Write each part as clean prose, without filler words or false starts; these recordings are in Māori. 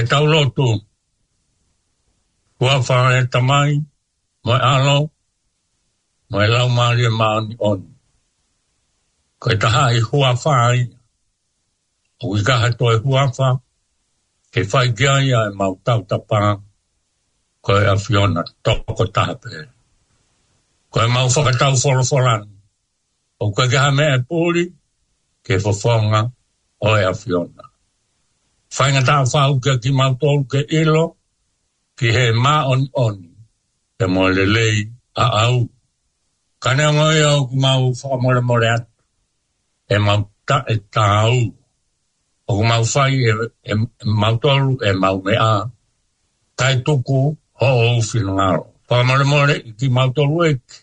Ke tau lotu. Kua whae tamai. Moi alo. Moi lau maari maani on. Koe taha I hua whae. O I kaha toi hua whae. Ke whai kia ia e mau tau tapaa. Koe a Fiona toko taha pe. Koe mau whakatau wholofolan. O koe ke ha mea pūri. Ke whawhonga o e a Fiona. Whainga tau whau ki mau tolu ke ilo. Ki he maa oni. Ke mo lelei a au. Kane ngoi au ku mau whakamore atu. E mau ta e tau. O ku mau whai e mau tolu e mau mea. Kai tuku ho o whinangaro. Whakamore ki mau tolu eki.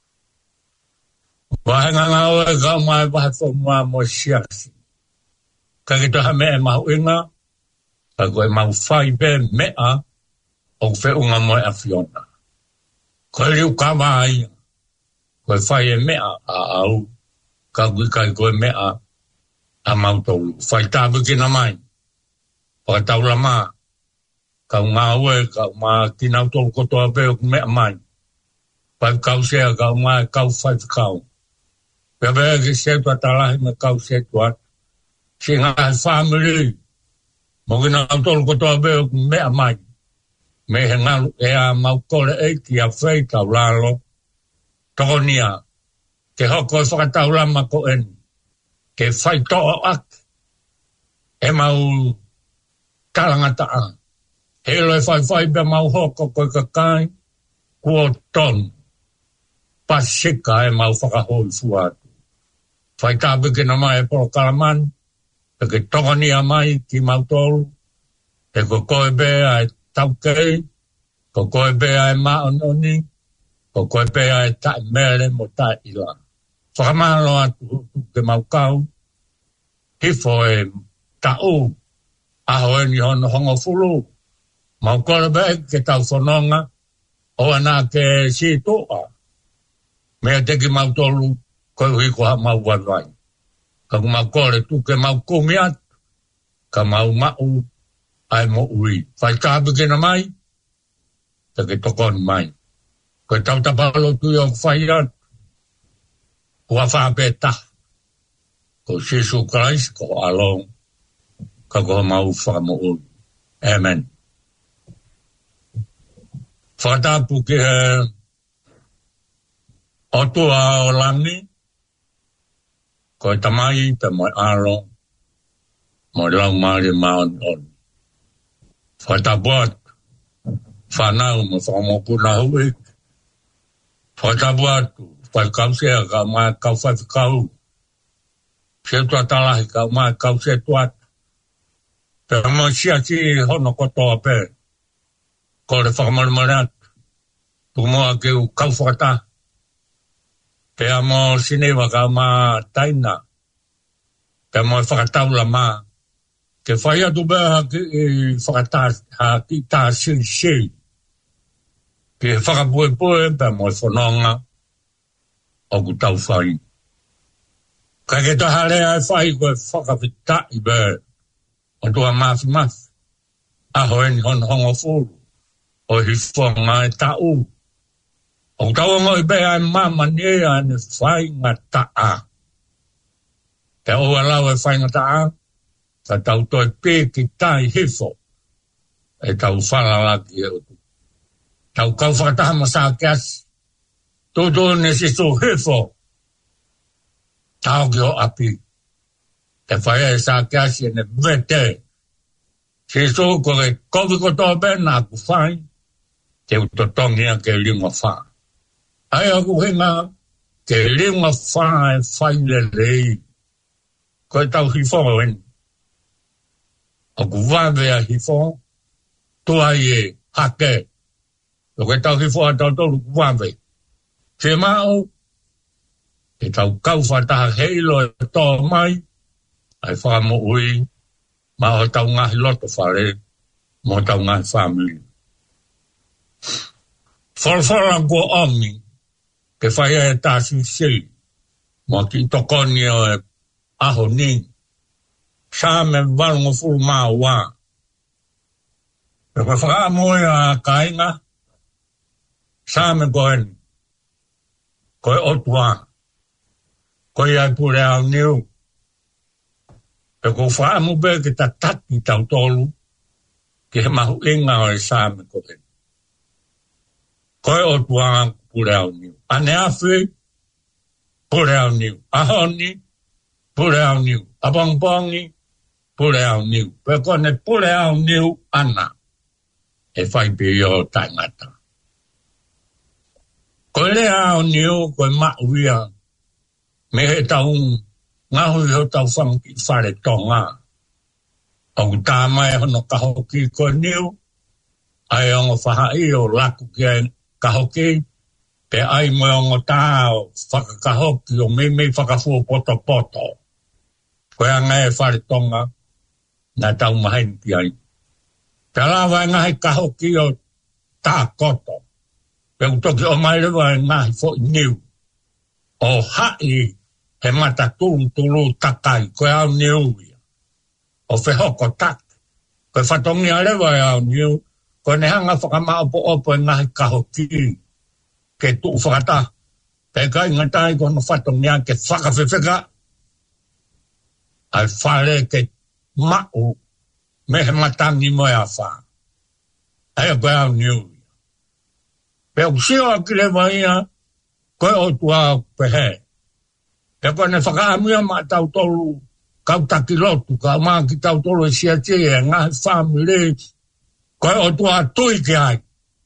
Wahenga ngau e kau mai wahe whamua mo siasi. Ka ki toha mea e mau inga. Ka koe mau whai pe mea. O whiunga mo e a Fiona. Koe riu kawa ai. Koe whai e mea a au. Ka kui kai koe mea a mau tolu. Whai tāpu kina mai. Whai taula maa. Kau ngā ue, kau maa tinau tolu kotoa peo ku mea mai. Whai kau sea, kau maa kau whai whakau. Pea pea ki setua talahi me kau setua. Si ngā whamiri. Mo kina tolu kotoa peo ku mea mai. Me he ngalu e a mau kore e ki a whai tau lalo. Tokonia. Ke hoko e whakatau lama ko en. Ke whai toa ak. E mau talangata a. Helo e whai pe mau hoko koe kakai. Kua tonu. Pasika e mau whakahoi fuatu. Whai tāpe kina mai e poro kalaman. E ke tokonia mai ki mau tolu. E ko koe bea e taukei. Ko koe bea e maononi. Ko koe bea e tae mere mo tae ila. Whakamalo atu ke mau kau. Hifo e tau. Aho e ni hono hongo fulu. Mau kore bea ke tau whanonga. O ana ke si toa. Mea te ki mau tolu. Koe hui ko ha mau waiwai. Ka ku mau kore tu ke mau kumi atu. Ka mau mau. Ai mo ui. Whai tāpu kina mai. Te ke tokon mai. Koe tau tapalo tu i o whai atu. Kua whapeta. Ko Jesus Christ, ko along. Ka koha mau whamo ui. Amen. Whatapu ki he otua o langi. Koe tamai pe moi along. Moi lau maari maon on. Whatapuat. Whanau mo whamokuna hui. Whatapuatu. Whai kausea ka mai kau whai whakau. Setua talahi ka mai kau setuat. Pea mo siasi hono kotoa pe. Kore whakamarumarat. Tumoa ke u kau whakata. Pea mo sinewa ka mai taina. Pea mo whakatau la maa. Ke whai atu bea ki whakata ha ki tā si. Ke whakapoe pea mo whanonga. O ku tau whai. Ka ke taha lea e whai koe whakawhita i bea. O tua mafi. Aho eni hongo furu. O hifonga e tau. O tau ngoi bea e mama nia ne whai ngā taa. Te o alau e whai ngā taa. Ka tau toi pē ki tai hifo. E tau whalalaki e utu. Tau kau whakataha masā kiasi. Toto ne siso hifo. Tau ki o api. Te whaia e sā kiasi e ne vete. Siso kore kovi kotoa bena aku whai. Te utotongia ke linga wha. Ai aku hinga ke linga whai le rei. Koe tau hifo en. Aku wawe a hifo. Tua e hake. Koe tau hifo a tau tolu wawe. Te mau. Te tau kau whataha heilo e tō mai. Ai whamo ui. Ma o tau ngahi loto whare. Mo tau ngahi family. Whalwhala kua omi. Ke whaia e tāsi si. Mo ki tokoni o e aho ni. Sa me walungo furu maa wā. Ko whaka moe a kainga, sāme koen, koe otua, koe ai pure au niu. E ko whaka moe ke ta tati tau tolu, ke he mahu inga o e sāme koen. Koe otua pure au niu. Ane awhi, pure au niu. Ahoni, pure au niu. Abongbongi, pure au niu. Pe kone pure au niu ana. E whai pe o tangata. Koe lea au niu, koe mauia. Me he tau ngahui ho tau whangi whare tonga. Au tāmai hono kahoki koe niu. Ai ongo whahai o laku kia kahoki. Pe ai mo ongo tāo whakakahoki o me whakafua poto poto. Koe angai whare tonga. Nā tau mahen ki ai. Te lawa ngahi kahoki o tā koto. Pe utoki o mai lewa ngahi fo niu. O hai he mata tulu takai koe au niu ia. O whehoko tak. Koe whatongi a lewa au niu. Koe ne hanga whakamaupo opo e ngahi kahoki. Ke tu whakata. Pe kai ngatai kono whatongi a ke whakawhewheka. Ai whare ke mau. Me he matangi moe a wha. Ai a koe au niu. Pe au sio a ki lewa ia, koe o tua pehe. Pe koe ne whakaamia ma tau tolu, kau taki lotu, kau maa ki tau tolu e sia tia, ngahi whamile, koe o tua tui ki ai.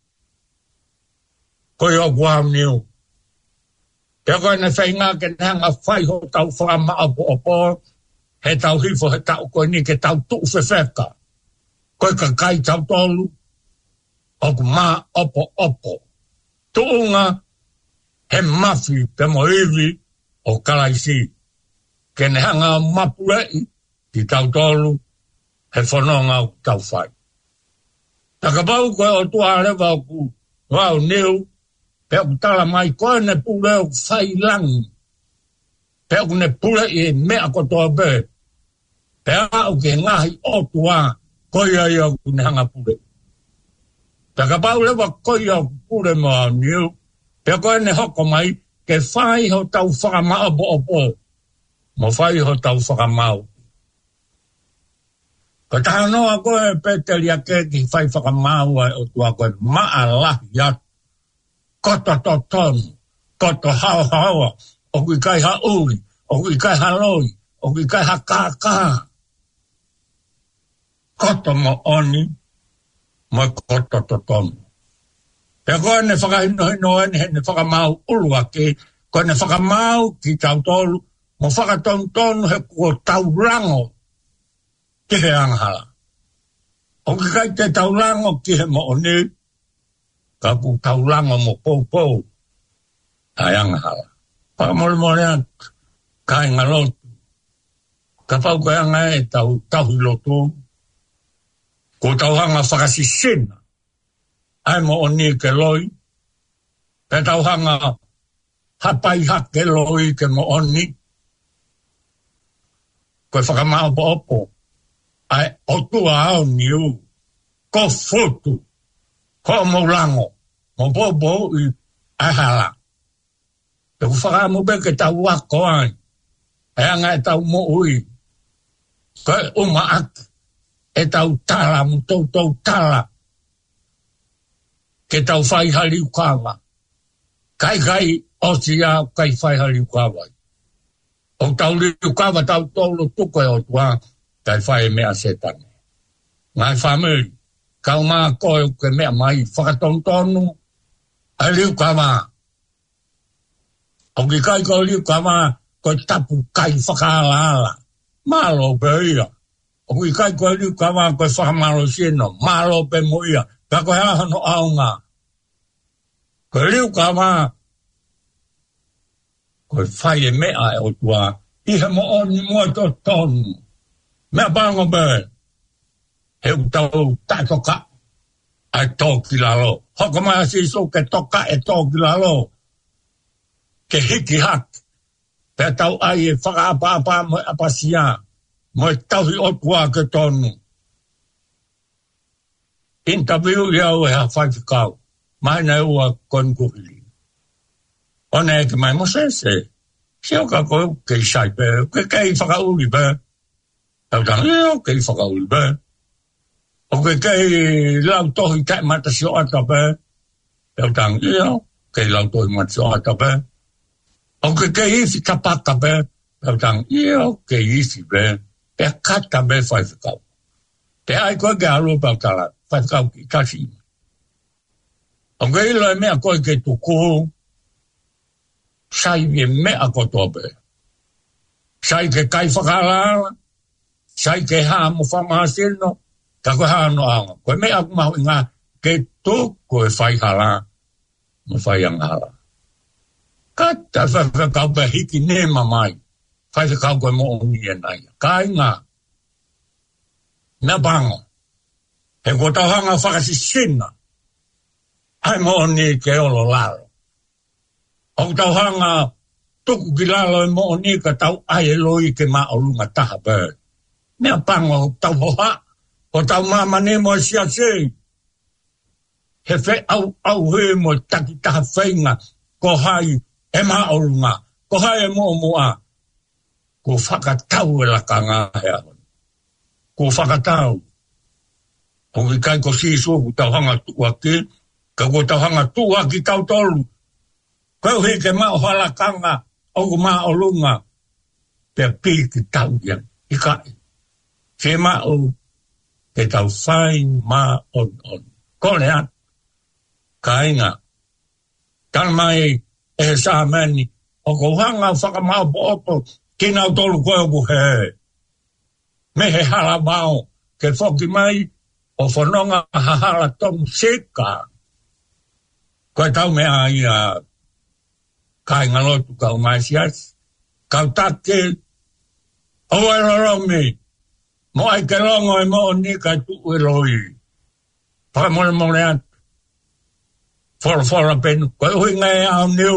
Koe o kua au niu. Pe koe ne whainga ke nehanga whai ho tau whakama apo opo, he tau hifo he tau koe ni ke tau tuu whewheka. Koe ka kai tau tolu, o ku maa opo. Tuunga he mafi pe mo iwi o kalaisi. Ke ne hanga mapurei ki tau tolu he whanonga o tau whai. Takapau koe o tua rewa o ku wau niu pe o tala mai koe ne pule o whai langi. Pe o ne pule i mea kotoa be. Pe au ke ngahi o tua koe ai o ku ne hanga pule. Takapau lewa koe o pule mo au niu. Pe koe ne hoko mai ke whai ho tau whakamau opo. Mo whai ho tau whakamau. Ko taha noa koe peteli a ke ki whai whakamau ai o tua koe maa lahi atu. Koto to tonu. Koto hao haoa. O kui kai ha uri. O kui kai ha loi. O kui kai ha kākā. Koto mo oni. Mo koto to tonu. Pe koe ne whakahino he ne whakamau ulua ke. Koe ne whakamau ki tau tolu. Mo whakatonu he kua tau rango. Ki he anghala. O ki kai te tau rango ki he mo oni. Ka ku tau rango mo pou. Ai anghala. Whakamole morea kai ngalotu. Ka pau koe anga e tau hilotu. Ko tau hanga whakasisina. Ai mo oni ke loi. Pe tau hanga hapai hake loi ke mo oni. Koe whakamau po opo. Ai otua au niu. Ko futu. Ko mo lango. Mo bobo i ahala. Pe ku whakamu be ke tau wako ai. E anga e tau mo ui. Koe uma aki. E tau tala mu tau tala. Ke tau whai hali ukawa. Kai osi au kai whai hali ukawa. O tau li ukawa tau tolo tuko e o tua. Kai whai mea setane. Ngai whamiri. Kau maa koe ke mea mai whakatontonu. A li ukawa. O ki kai ko li ukawa. Koe tapu kai whakaala. Malo pe ia. O ki kai ko li ukawa koe whakamaro sino. Malo pe mo ia. Ka koe ahano aunga. Koe liu ka maa. Koe whai e mea e o tua. Ihe mo oni mua to tonu. Mea pango be. He utau tatoka. Ai toki lalo. Hoko mai si so ke toka e toki lalo. Ke hiki hak. Pe tau ai e whakaapa mo e apasia. Mo e tauhi o tua ke tonu. interview ia o ha fai kau mai na o kon ku li ona ke mai mo se se o ka ko ke sai pe ke fa u li pe o ta ke fa u li pe o ke la to i ta mata si o ta pe o ta ke la to i mata si o ta pe o ke i fi ta pa ta pe o ta ke i fi pe pe ka ta pe fa kau te ai ko ga lo pa ta la fa kau ki ka si o ke lo me ko ke tu ko sai vi me a ko to pe sai ke kai fa la sai ke ha mo fa ma sin no ka ko ha no ang ko me ak ma nga ke tu ko fai hala mo fai ang hala ka ta fa ka ba hiki ne mai fai ka ko mo ni na kai nga na bang e ko ta hanga fa si sin ai mo ni ke o lo la o ta hanga tu ki la lo mo ni ka tau ai lo i ke ma o lunga ta ba me bang o ta ho o tau mama ne mo sia se he fe au he mo taki ta feinga ko hai e ma olunga ko hai e mo a ko whakatau e la kanga hea ko whakatau o ki kai ko si so ku tau hanga tua ki ka ko tau hanga tua ki tau tolu ko he ke ma o hala kanga o ku ma olunga pe pi ki tau ia i kai se ma o ke tau whai ma on. Kone an, ka inga. Tana mai e sa mani, o ko hanga whakamau po opo, kina o tolu koe ku he. Me he hala mau, ke whoki mai, o whanonga hahala tomu seka. Koe tau mea ia, ka inga lotu kau mai sias, kau take, o e roromi, mo ai ke longo e mo ni ka tu e loi. Pa mo le an. For ben ko hui ngai au niu.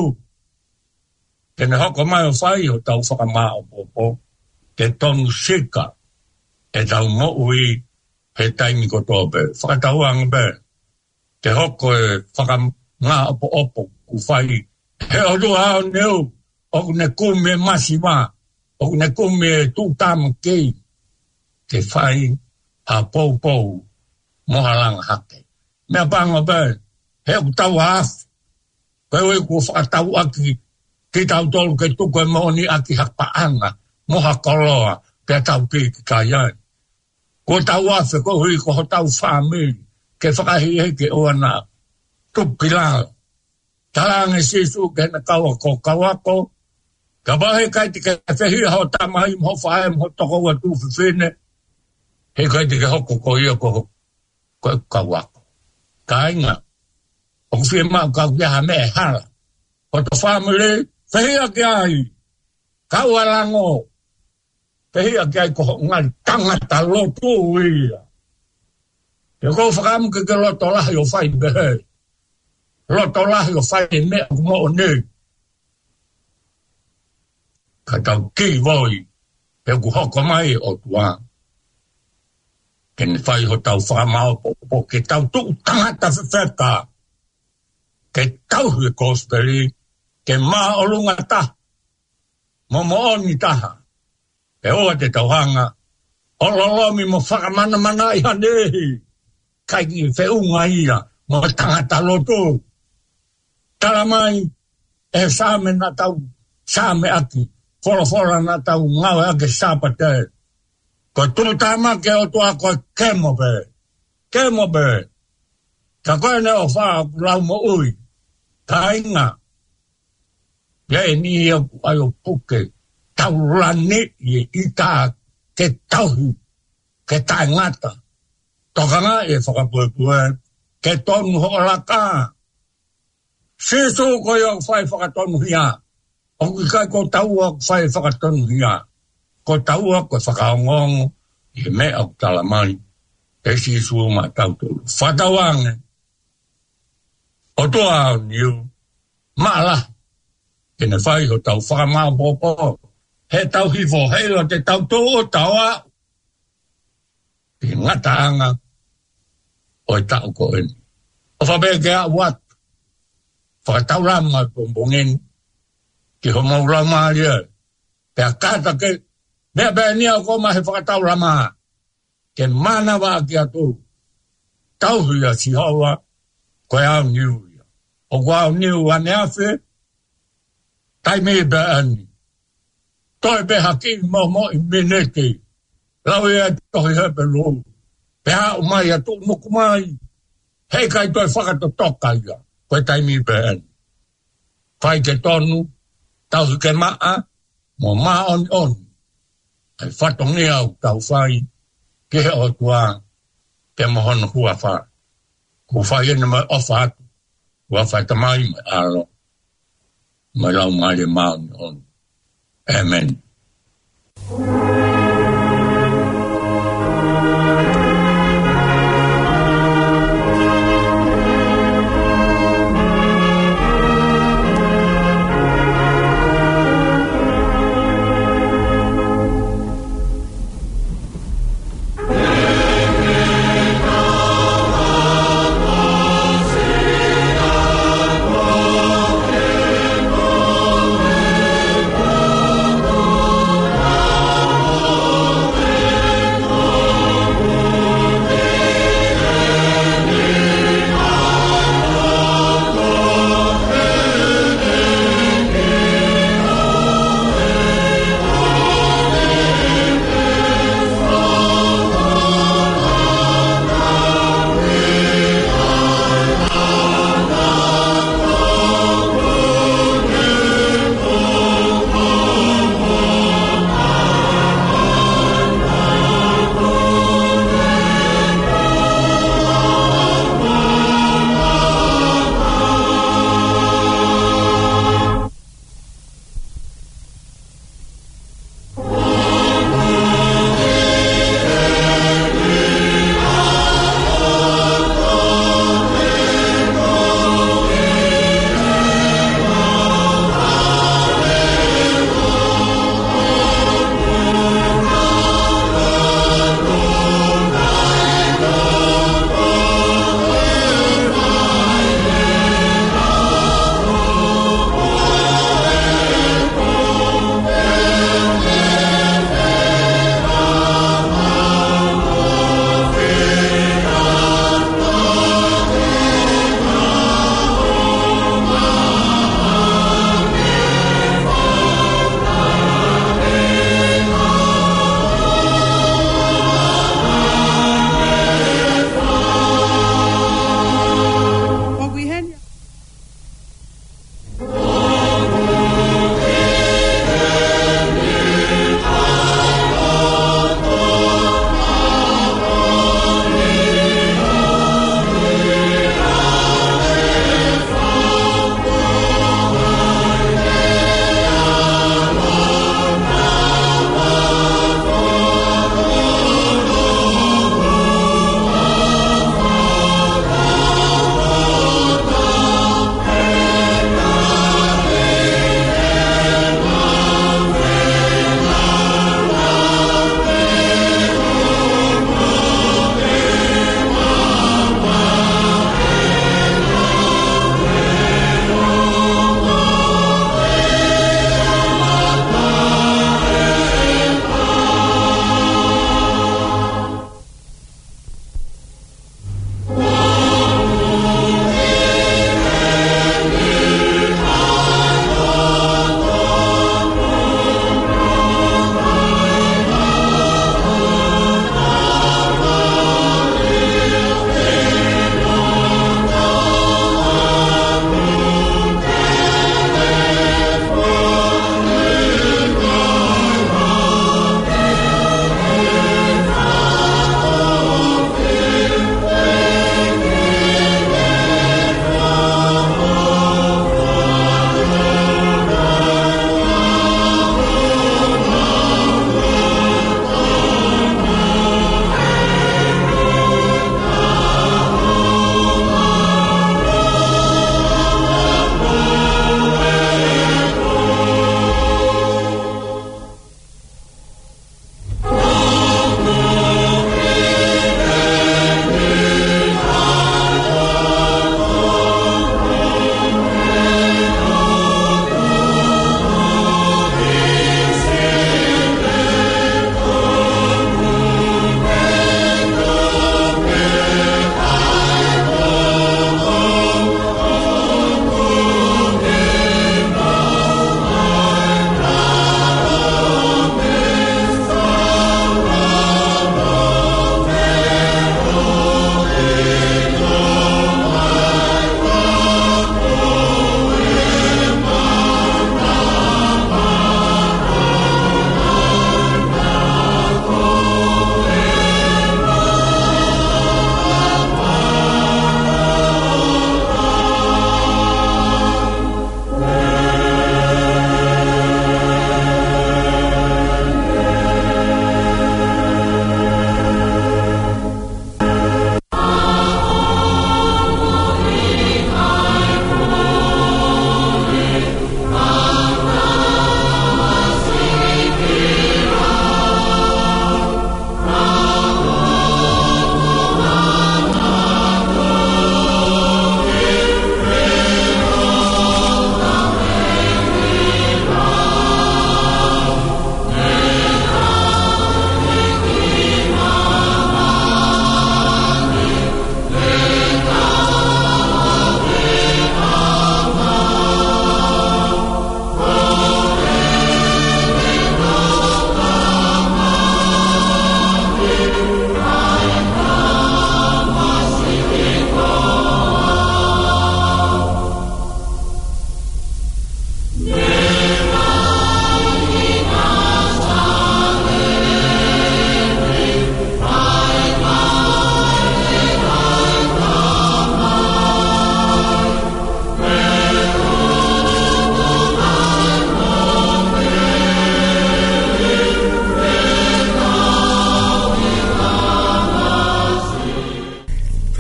Ke ne hoko mai o fai o tau whakama o popo. Ke tonu sika. E tau mo ui he taimi ko tobe. Whakatau ang be. Ke hoko e whakama o opo ku fai. He o tu au niu. O ne kume masima. O ne kume tu tam kei. Te whai a pou mohalang hake. Mea pango be, he ku tau haf, koe oi ku whakatau aki, ki tau tolu ke tuko e mooni aki hakpaanga, moha koloa, pia tau ki kaiai. Ko tau haf, koe oi ko tau whamiri, ke whakahihe ke oana, tuki lao. Talange sisu ke na kaua ko kawako, ka bahe kai te ke whehia ho tamahi mo whae mo toko wa tu whiwhine, he kai te ke hoko ko ia ko kawako. Ka inga, o ku whia mau kau kia ha me e hala. O to whamile, whehia ki ai, kau alango, whehia ki ai ko ngari tangata lotu ia. Te kou whakamu ke loto lahi o whai behe. Loto lahi o whai me o mo o ne. Ka tau ki voi, pe ku hoko mai o tua. Ke ne whai ho tau whamao po ke tau tu tangata whiwheka. Ke tau hui kosperi, ke maa o lunga ta. Mo oni taha. E oa te tauhanga. O lolomi mo whakamana mana i hanehi. Kai ki whiunga ia, mo tangata loto. Tala mai, e same na tau, same aki. Fora na tau ngawe ake sapate. Ko tūtama ke o tua ko kemo be. Kemo be. Ka koe ne o whaa lau mo ui. Ka inga. Ye ni ai o puke. Tau rani i ita ke tauhi. Ke tai ngata. Tokanga e whakapue. Ke tonu hoolaka. Sisu ko yo whai whakatonu hia. O ki kai ko taua whai whakatonu hia. Ko taua ko whakaongongo. I me au talamai. E sisu ma tau tolu. Whatawange. O toa au niu. Maala. Kene whai ho tau whakamau popo. He tau hifo heilo te tau tō o taua. Ki ngataanga. O koe tau ko en. O whabe ke a wat. Whakatau rama pōngin. Ki ho maura maaria. Pea kata ke. Mea bea nia ko ma he whakatau rama. Ke mana wa ki atu. Tau huia si hawa. Koe au niu. O koe au niu ane awhi. Tai me bea ani. Toi be haki mo i minete. Lau ea tohi hepe lou. Pea o mai atu moku mai. Hei kai toi whakato toka ia. Koe taimi ben. Whai ke tonu. Tau ke maa. Mo maa on. Ai whatongi au tau whai. Ke he o tua. Ke mohono hua wha. Ko whai ene mai ofa atu. Kua whai tamai mai aro. Mai lau mai le maa on. Amen.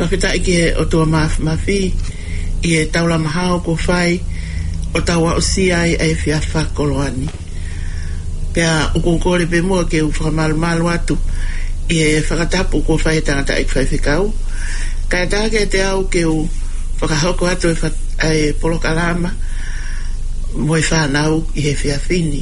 Whakita ike o tua mafi i e taula mahao ko whai o taua o siai e whiawha koloani. Pea ukukore pe mua ke u whakamalu atu i e whakatapu ko whai tangata i whai whikau. Kai tāke te au ke u whakahoko atu e polokalama mo i whanau i he whiawhini.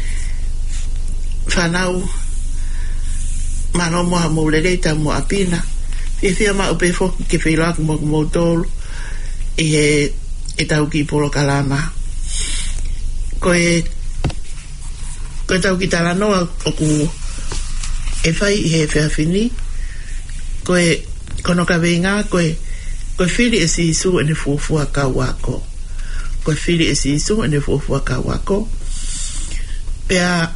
Whanau mano moha moulereita mo apina. Whiawhia ma upe whoki ke whilaku mo kumotolu i e tau ki polokalama. Koe tau ki tala noa o ku e whai i he whiawhini. Koe kono ka venga koe whiri e si isu ene fuafua ka wako. Koe whiri e si isu ene fuafua ka wako. Pea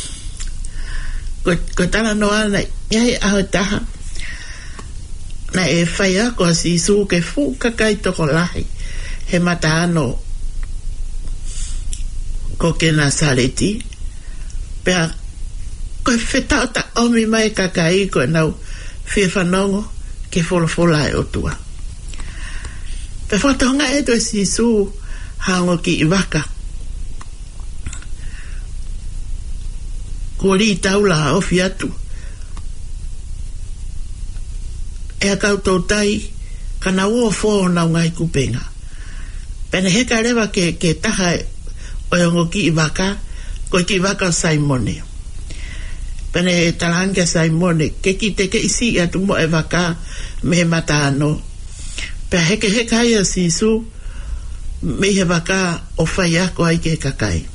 koe tala noa na iai aho taha na e whai a koe si isu ke fu kakai toko lahi he mata ano ko ke na sareti. Pea koe whetao ta omi mai kakai koe nau whiawhanongo ke wholofola e otua. Pe whatonga e to si su hango ki i waka. Kori taula ofi atu. E a koutou tai kana ua fō na ngai kupenga. Pene heka rewa ke taha o yongo ki i waka, ko ki i waka Saimone. Pene talangia Saimone, ke ki te ke isi atu mo e waka me he mata ano. Pea heka ia sisu me he waka o whai ako ai ke kakai.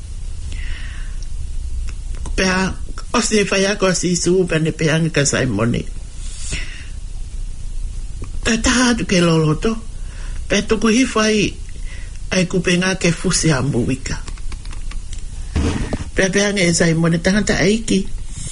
Pea o se whai ako a sisu pene peanga ka Saimone. Pea taha atu ke loloto. Pea tuku hifai ai kupenga ke fusi ambu wika. Pea peanga e Saimone tangata aiki.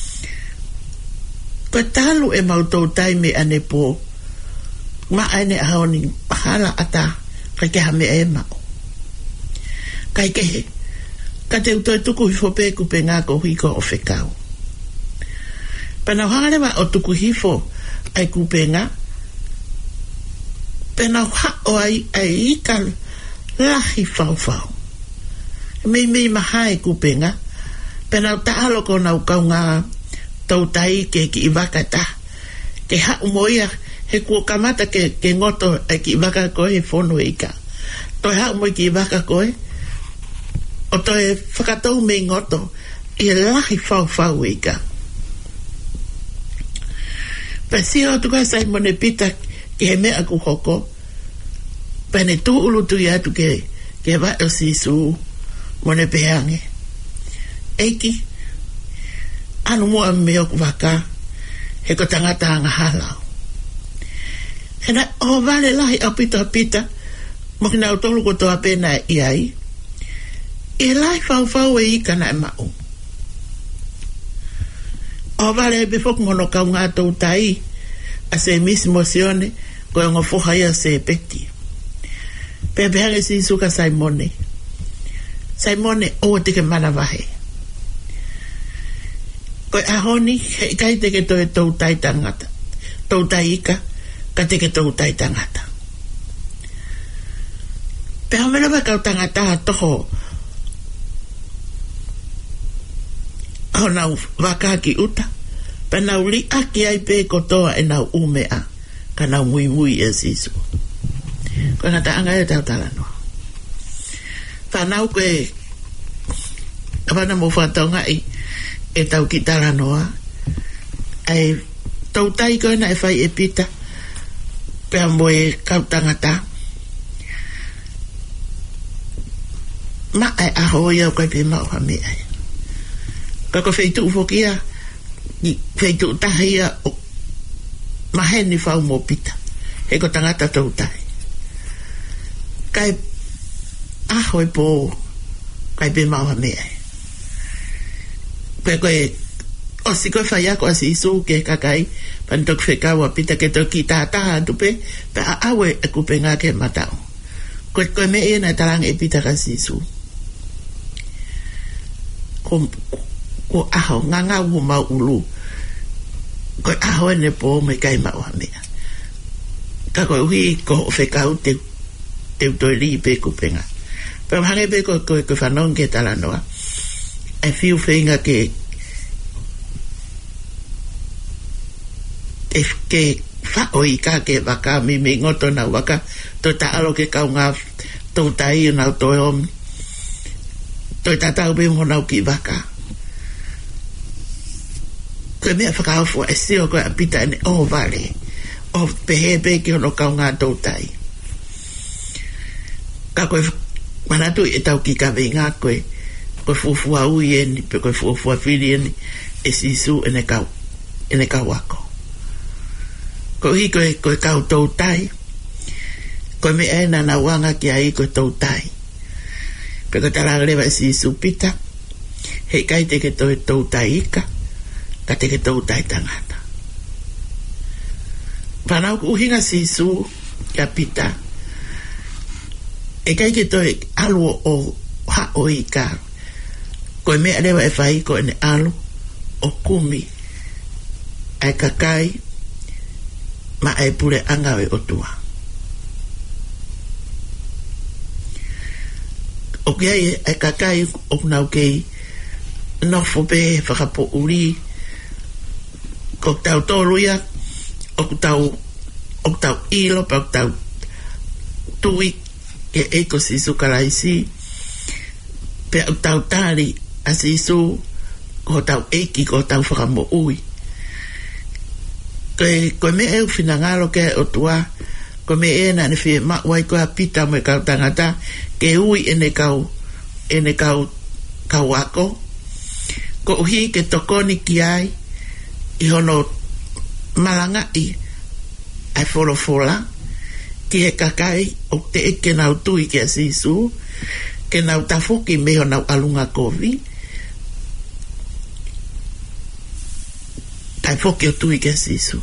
Koe talu e mautou tai me ane po. Ma aine aoni pahala ata. Kai ke hame e mao. Kai ke he. Ka te utoi tuku hifo pe kupenga ko huiko o whekau. Pena harewa o tuku hifo ai kupenga. Pena hao ai ika lahi fau. Mei mahai kupenga. Pena taalo ko nau kaunga tau tai ke ki iwakata. Ke hao moia he kua kamata ke ngoto e ki iwaka koe he whono ika. Toi hao moi ki iwaka koe. O toi whakatou me ngoto i lahi fau ika. Pesi o tuka Saimone pita ki he mea ku hoko. Pene tu ulu tu i atu ke wa o sisu mone pehange. Eiki anu mua meo waka he ko tangata anga halau. Hena o vale lahi au pita mokina au tolu ko toa pena i ai. E lahi fau e ika na e mau. O vale e befok mono kau ngā tau tai a se mismosione ko e ngofoha ia se peti. Pepehange si suka Saimone. Saimone o te ke mana wahe. Koe ahoni, kai te ke toe tau tai tangata. Tau tai ika, ka te ke tau tai tangata. Peha mena wa kau tangata toho. Ho nau waka ki uta. Pa nau li aki ai pe kotoa e nau umea. Ka nau mui e sisu. Koe ngata anga e tau talanoa. Whanau koe kawana mo whatau ngai e tau ki talanoa. Ai tau tai koe na e whai e pita. Pea mo e kau tangata. Ma ai aho iau koe pe mau hame ai. Kako wheitu ufokia wheitu tahia o maheni whau mo pita. He ko tangata tau tai. Kai aho e po kai pe mau hame ai. Koe o si koe whai ako asi isu ke kakai pantok whekaua pita ke toki tātaha tupe pe a awe e kupe ngā ke matau. Koe me e na tarang e pita kasi isu. Ko aho nganga u mau ulu. Koe aho e ne po me kai mau hamea. ka ko hui ko whekau te toi li pe kupenga. Pero hange pe ko whanong ke tala noa. E whiu whenga ke whaoi ka ke waka mi me ngoto na waka to ta alo ke kau ngā tau tai nau toi omi. Toi tatau pe mo nau ki waka. Koe mea whakawhua e seo koe apita ene o vale. O pehe pe ki hono kau ngā tau tai. Ka koe manatu e tau ki ka venga koe fufua ui eni, pe koe fufua whiri eni e sisu ene kau wako. Koe hi koe kau tau tai. Koe me ena na wanga ki ai koe tau tai. Pe koe taranga lewa e sisu pita. Hei kai te ke toi tau tai ika. Ka te ke tau tai tangata. Whanau ku uhinga sisu ka pita. E kai ke toi alu o hao i ka. Koe mea lewa e whai ko ene alu o kumi. Ai kakai ma ai pure angawe o tua. O kia ai kakai o kunau kei nofo pe whakapo uri ko tau tōruia o tau ilo pa o tau tui ke eko sisu karaisi pe o tau tari a sisu ko tau eki ko tau whakamo ui koe me eu whinangalo ke o tua koe me e na ne whie mawai koe a pita me kau tangata ke ui ene kau wako ko uhi ke tokoni ki ai i hono malanga i ai wholofola ki he kakai o te eke nau tui ke a sisu ke nau tafuki me ho nau alunga kovi ai foki o tui ke a sisu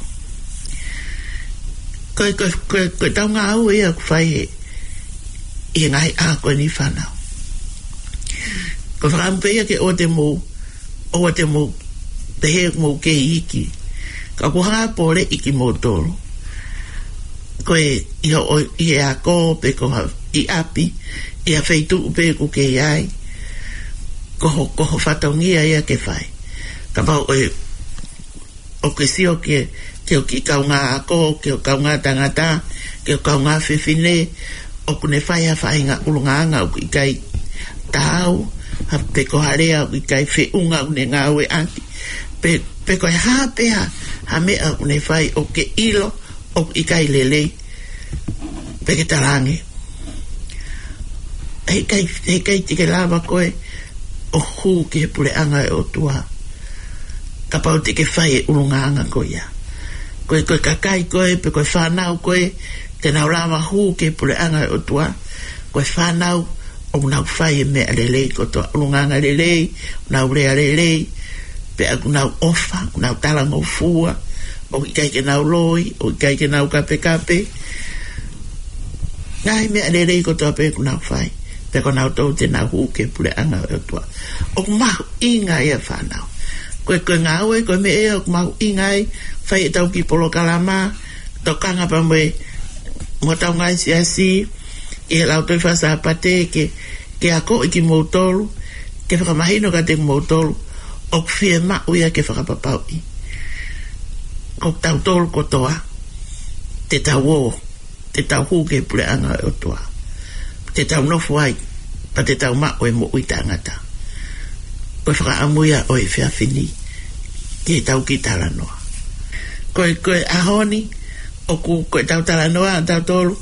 koe tau ngā au e a kuwhai i ngai a koe ni whanau koe whakampea ke o te mou te he mou ke iki ka kuhanga pore iki mou toro koe i he a ko pe ko i api i a feitu upe ku ke iai koho whataungia ia ke whai ka pau o ke sio ke o ki kaunga a ko ke o kaunga tangata ke o kaunga whiwhine o kune whai a whainga ulunganga o ki kai tau pe ko harea o ki kai whiunga une ngā ue anti pe koe hapea ha mea une whai o ke ilo o i kai lelei pe ke tarangi hei kai tike lava koe o hu ki he pule anga e o tua ka pau tike whai e ulunganga koe ia koe kakai koe pe koe whanau koe te nau lava hu ki he pule anga e o tua koe whanau o nau whai e mea lelei ko toa ulunganga lelei nau rea lelei pe aku nau ofa nau talang o fua o i kai ke nau loi o i kai ke nau kape ngai mea lelei ko toa pe ku nau whai pe ko nau tau te nau hu ke pule anga e o tua o mahu inga e whanau koe ngā ue koe me e o mahu inga e whai e tau ki polo kalama to kanga pa mo tau ngai siasi i he lau toi whasa pate ke ako i ki moutolu ke whakamahino ka te moutolu o kwhia mau ia ke whakapapau i ko tau tolu kotoa te tau o te tau hu ke pule anga e o toa te tau nofu ai pa te tau mau e mo ui tangata koe whakaamuia o e whiawhini ki tau ki talanoa koe ahoni o koe tau talanoa tau tolu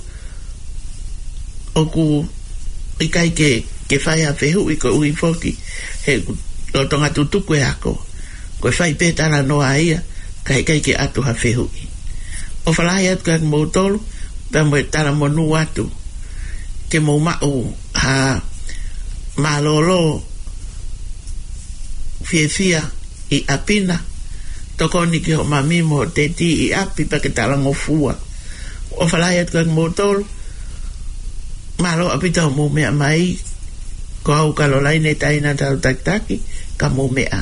o ku i kai ke whai a whehu i ko ui whoki he o tonga tutuku e ako koe whai pētara noa ia kai ke atu ha whehu i o whalai atu ka mou tolu pa mo e tara monu atu ke mou mau ha malolo whia i apina tokoni ki ho mamimo te ti i api pa ke tara ngofua o whalai atu ka mou tolu malo apita mo mea mai ko au kalolai ne taina tau taktaki ka mo mea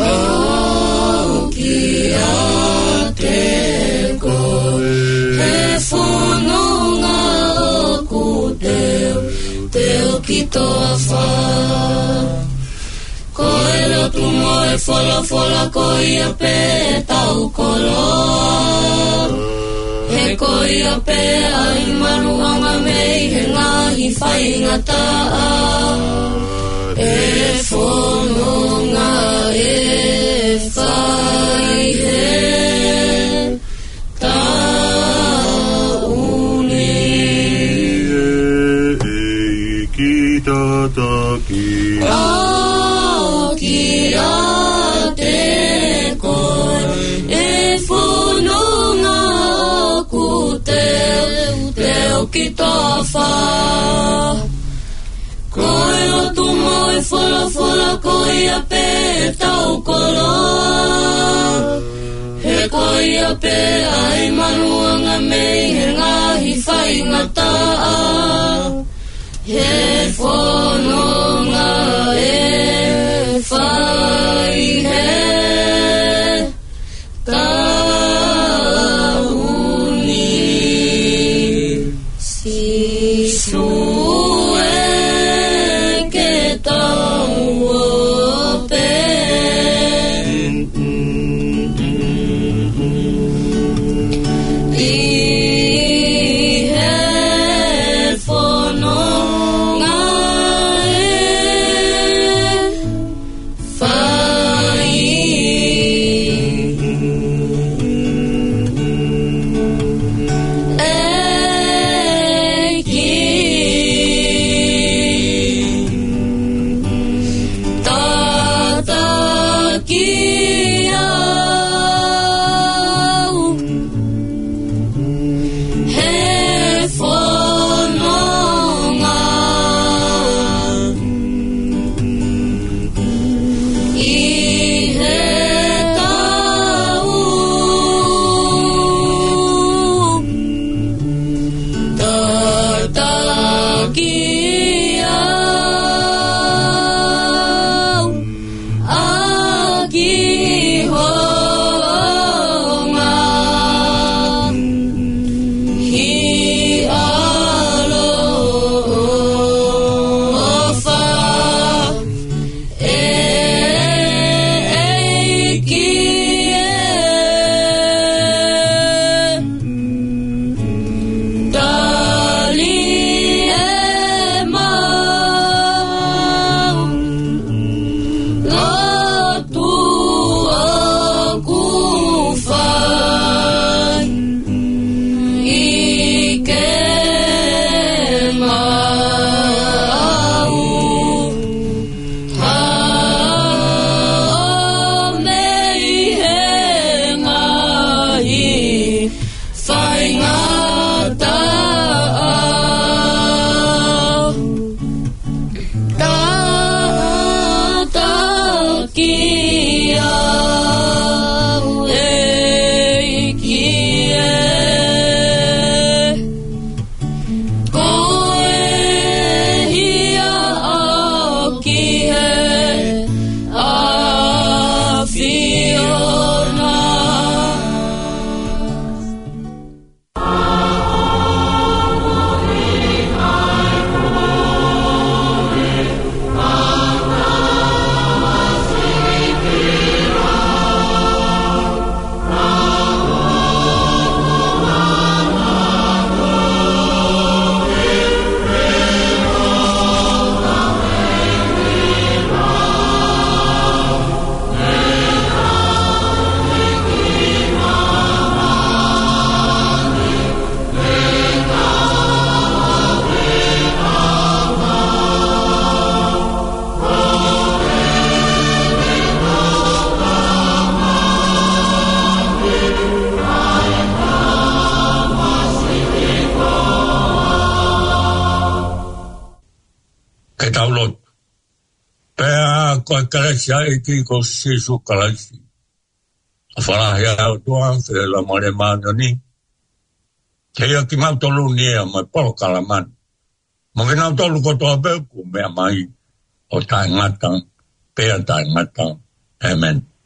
Fola koia pe tau kolo he koia pe ai manuanga mei he ngahi whaingata e whanonga e whai he tauni e ki tataki ki a ki tofa koe o tu moe fola koia pe tau kolo he koia pe ai manuanga mei he ngahi whaingata he whanonga e whai he Kalasia iki ko sisu kalasi. Afala ya tuan se la mare manoni. Kaya ki mau tolu ni ma polo kalaman. Mungkin tolu ko to be ku me mai o tai ngatang pe tai ngatang. Amen.